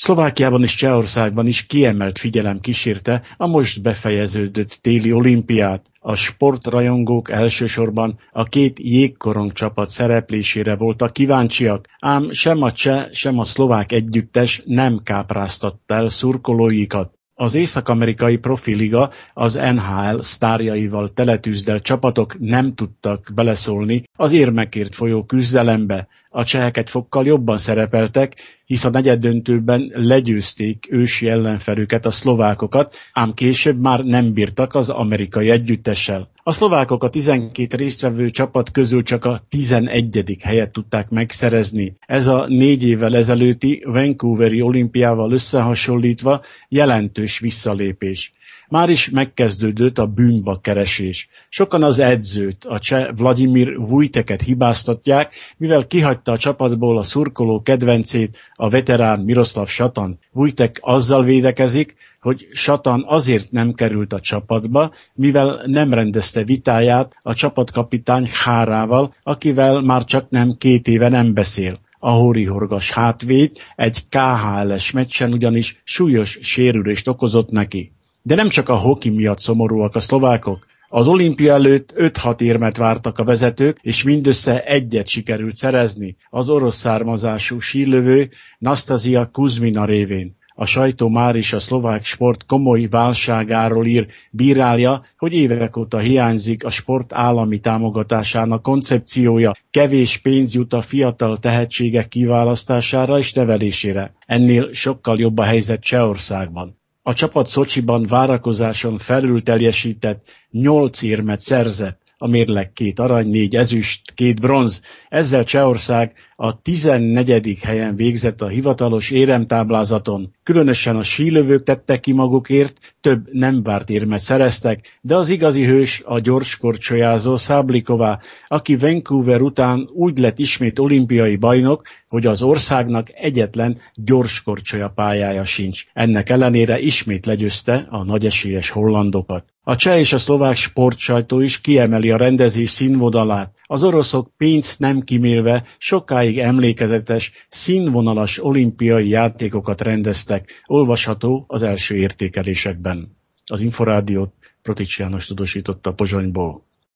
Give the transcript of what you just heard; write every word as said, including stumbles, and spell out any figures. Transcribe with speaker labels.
Speaker 1: Szlovákiában és Csehországban is kiemelt figyelem kísérte a most befejeződött téli olimpiát. A sportrajongók elsősorban a két jégkorong csapat szereplésére voltak kíváncsiak, ám sem a cseh, sem a szlovák együttes nem kápráztatta el szurkolóikat. Az észak-amerikai profiliga, az en há el sztárjaival teletűzdelt csapatok nem tudtak beleszólni az érmekért folyó küzdelembe. A csehek egy fokkal jobban szerepeltek, hisz a negyeddöntőben legyőzték ősi ellenfelüket, a szlovákokat, ám később már nem bírtak az amerikai együttessel. A szlovákok a tizenkét résztvevő csapat közül csak a tizenegyedik helyet tudták megszerezni. Ez a négy évvel ezelőtti Vancouveri olimpiával összehasonlítva jelentős visszalépés. Már is megkezdődött a bűnbak keresés. Sokan az edzőt, a cseh Vladimir Vujteket hibáztatják, mivel kihagyta a csapatból a szurkoló kedvencét, a veterán Miroslav Satan. Vujtek azzal védekezik, hogy Satan azért nem került a csapatba, mivel nem rendezte vitáját a csapatkapitány Hárával, akivel már csak nem két éve nem beszél. A hórihorgas hátvéd egy ká há el-es meccsen ugyanis súlyos sérülést okozott neki. De nem csak a hoki miatt szomorúak a szlovákok. Az olimpia előtt öt-hat érmet vártak a vezetők, és mindössze egyet sikerült szerezni, az orosz származású sírlövő Nastazija Kuzmina révén. A sajtó már is a szlovák sport komoly válságáról ír, bírálja, hogy évek óta hiányzik a sport állami támogatásának koncepciója, kevés pénz jut a fiatal tehetségek kiválasztására és nevelésére. Ennél sokkal jobb a helyzet Csehországban. A csapat Szocsiban várakozáson felül teljesített, nyolc érmet szerzett, a mérleg két arany, négy ezüst, két bronz. Ezzel Csehország a tizennegyedik helyen végzett a hivatalos éremtáblázaton. Különösen a sílövők tettek ki magukért, több nem várt érmet szereztek, de az igazi hős a gyorskorcsolyázó Szablikova, aki Vancouver után úgy lett ismét olimpiai bajnok, hogy az országnak egyetlen gyorskorcsolya pályája sincs. Ennek ellenére ismét legyőzte a nagyesélyes hollandokat. A cseh és a szlovák sportsajtó is kiemeli a rendezés színvonalát. Az oroszok pénzt nem kimélve sokáig emlékezetes, színvonalas olimpiai játékokat rendeztek, olvasható az első értékelésekben. Az Inforádiót Protics János tudósította Pozsonyból.